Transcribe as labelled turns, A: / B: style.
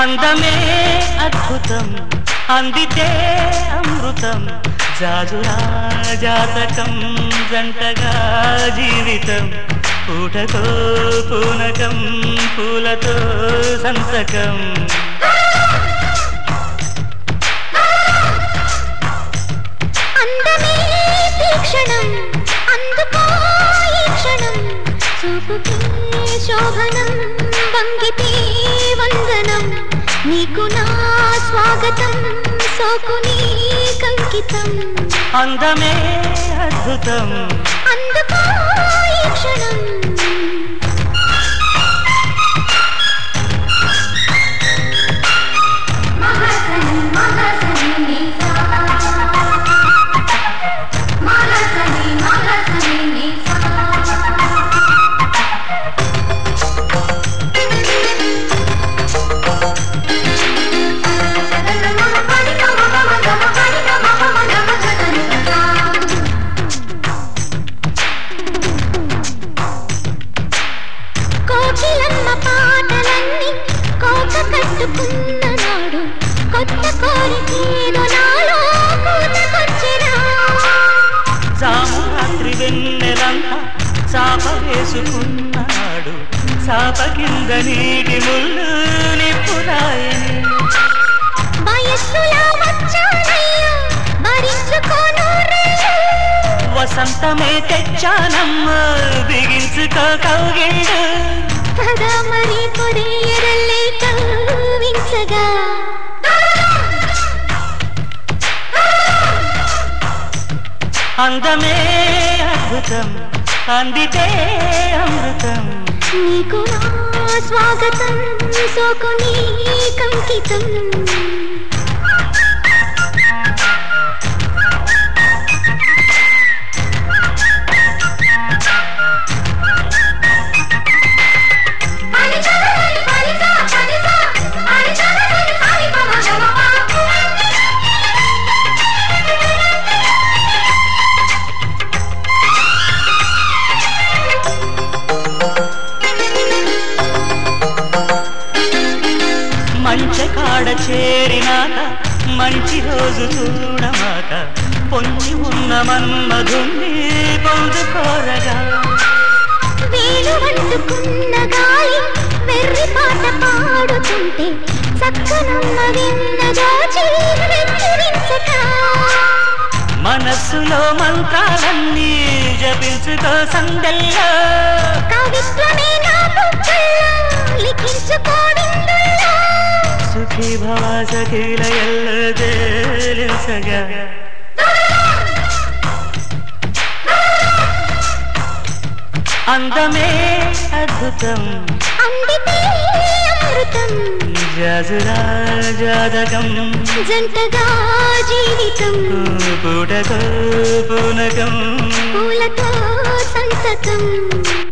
A: అందమే అద్భుతం అందితే అమృతం జాజులా జాతకం జంటగా జీవితం పూటకో పూనకం పూలతో సంతకం
B: అందమే తీక్షణం అందుకో ఈ క్షణం చూపుకే శోభనం వంగితే వందనం నీకు నా స్వాగతం సోకుని కంకితం
A: అందమే అద్భుతం
B: అందుకో ఈ క్షణం కోకిలమ్మ పాటలన్నీ కోక కట్టుకున్న నాడు కొత్త కోరికేదో నాలో కూతకొచ్చినా
A: జాము రాత్రి వెన్నెలంతా చాప వేసుకున్నాడు చాప కింద నీటి ముళ్ళు నిప్పురాయని
B: వయస్సులా వచ్చానయ్యా భరించుకోను
A: వసంతమే తెచ్చానమ్మ బిగించుకో కౌగిళ్ళు
B: పద మరి పొదయరల్లే కవ్వించగా
A: అందమే అద్భుతం అందితే అమృతం
B: నీకు నా స్వాగతం సోకుని కంకితం
A: మంచి కాడ చేరినాక మంచి రోజు చూడమాక పొంచి ఉన్న మన్మధుణ్ణి పొందుకోరగా
B: వేలు వండుకున్న గాలి వెర్రి పాట పాడుతుంటే చక్కనమ్మ విన్నగా వెక్కిరించక
A: మనస్సులో మంత్రాలన్నీ జపించుకో సందల్లో
B: కవిత్వమే నా బుగ్గల్లో లిఖించుకోవిందుల్లో
A: సుఖీ భవ సఖీల ఎల్లదేలిసగా అందమే అద్భుతం
B: అందితే అమృతం
A: జాజులా జాతకం
B: జంటగా జీవితం
A: పూటకో పూనకం
B: పూలతో సంతకం